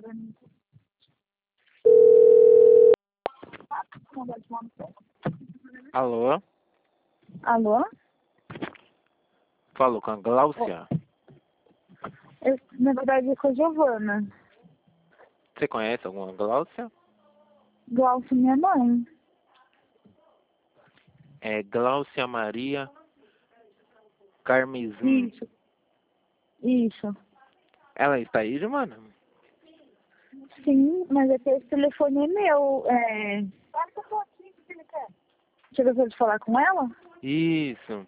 Alô? Alô? Falo com a Gláucia. Na verdade, é com a Giovana. Você conhece alguma Gláucia? Glaucia, minha mãe. É Gláucia Maria Carmesim. Isso. Ela está aí, Giovana? Sim, mas é que esse telefone é meu. Você gostaria de falar com ela? Isso.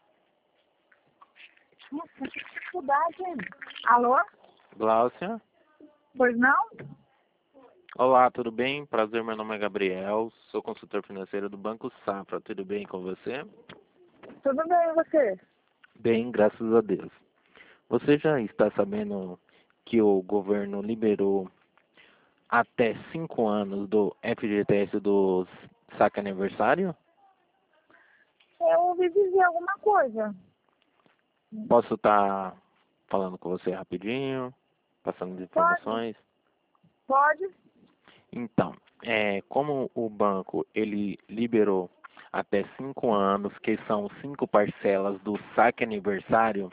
Nossa, que dificuldade, hein? Alô? Gláucia? Pois não? Olá, tudo bem? Prazer, meu nome é Gabriel, sou consultor financeiro do Banco Safra. Tudo bem com você? Tudo bem, e você? Bem, graças a Deus. Você já está sabendo que o governo liberou até 5 anos do FGTS do saque aniversário? Eu ouvi dizer alguma coisa. Posso estar falando com você rapidinho, passando as informações? Pode? Então, como o banco ele liberou até 5 anos, que são 5 parcelas do saque aniversário,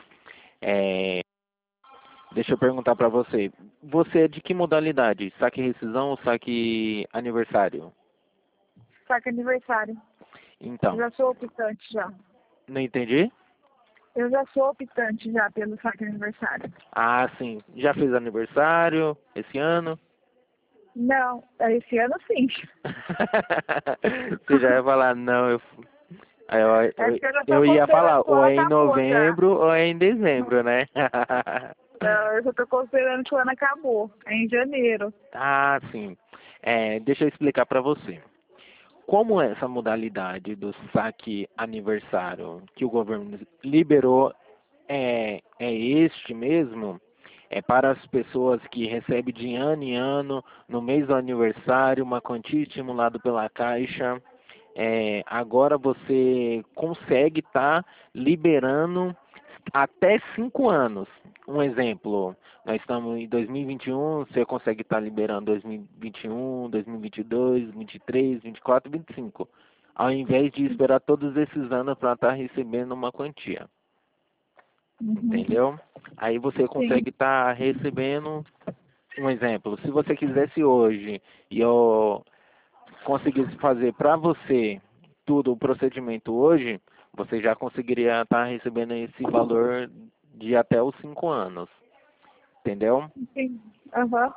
deixa eu perguntar para você, você é de que modalidade? Saque rescisão ou saque aniversário? Saque aniversário. Eu Então, já sou optante já. não entendi? Eu já sou optante já pelo saque aniversário. Ah, sim. Já fez aniversário esse ano? Não, esse ano sim. Você já ia falar, não, aí É que eu já tô eu ia falar, considerando que o ou ano é em acabou já. novembro ou é em dezembro, né? Eu já tô considerando que o ano acabou. É em janeiro. Ah, sim. Deixa eu explicar para você. Como essa modalidade do saque aniversário que o governo liberou é este mesmo, é para as pessoas que recebem de ano em ano, no mês do aniversário, uma quantia estimulada pela Caixa. Agora você consegue estar liberando até 5 anos. Um exemplo, nós estamos em 2021, você consegue estar liberando 2021, 2022, 2023, 24, 25, ao invés de esperar todos esses anos para estar recebendo uma quantia. Uhum. Entendeu? Aí você Sim. consegue estar recebendo, um exemplo, se você quisesse hoje e eu conseguisse fazer para você tudo o procedimento hoje, você já conseguiria estar recebendo esse valor de até os 5 anos. Entendeu? Sim. Aham.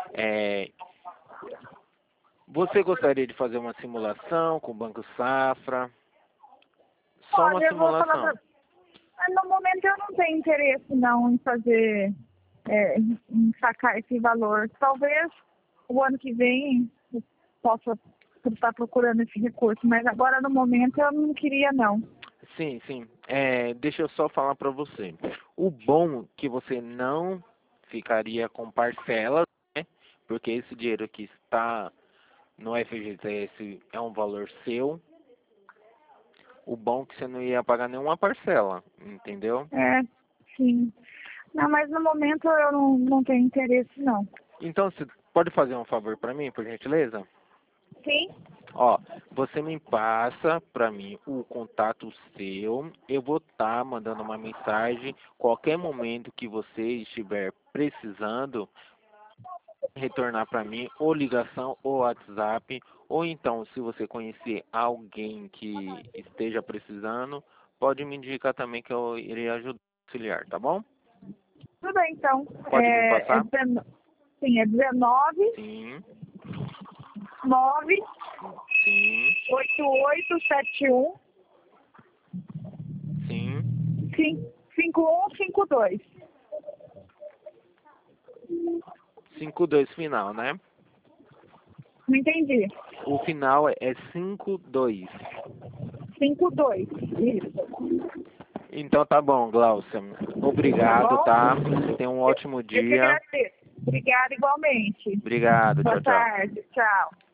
Você gostaria de fazer uma simulação com o Banco Safra? Só uma Olha, eu vou falar simulação. no momento eu não tenho interesse não em fazer, em sacar esse valor. Talvez o ano que vem eu possa estar procurando esse recurso, mas agora no momento eu não queria não. Sim, sim. Deixa eu só falar para você. O bom que você não ficaria com parcelas, né? Porque esse dinheiro que está no FGTS é um valor seu. O bom é que você não ia pagar nenhuma parcela, entendeu? Sim. Não, mas no momento eu não tenho interesse não. Então, você pode fazer um favor para mim, por gentileza? Sim? Ó, você me passa para mim o contato seu. Eu vou estar mandando uma mensagem. Qualquer momento que você estiver precisando, retornar para mim ou ligação ou WhatsApp. Ou então, se você conhecer alguém que esteja precisando, pode me indicar também que eu irei ajudar a auxiliar, tá bom? Tudo bem então. Pode me passar? Sim, é 19 Sim, 9 sim, 8871 sim. 5152. 52 final, né? Não entendi. O final é 52. 52. Isso. Então tá bom, Glaucia. Tá Obrigado, bom? tá? Você tem um ótimo Eu que dia. agradeço. Obrigada igualmente. Obrigado. Boa Tchau, tchau. tarde. Tchau.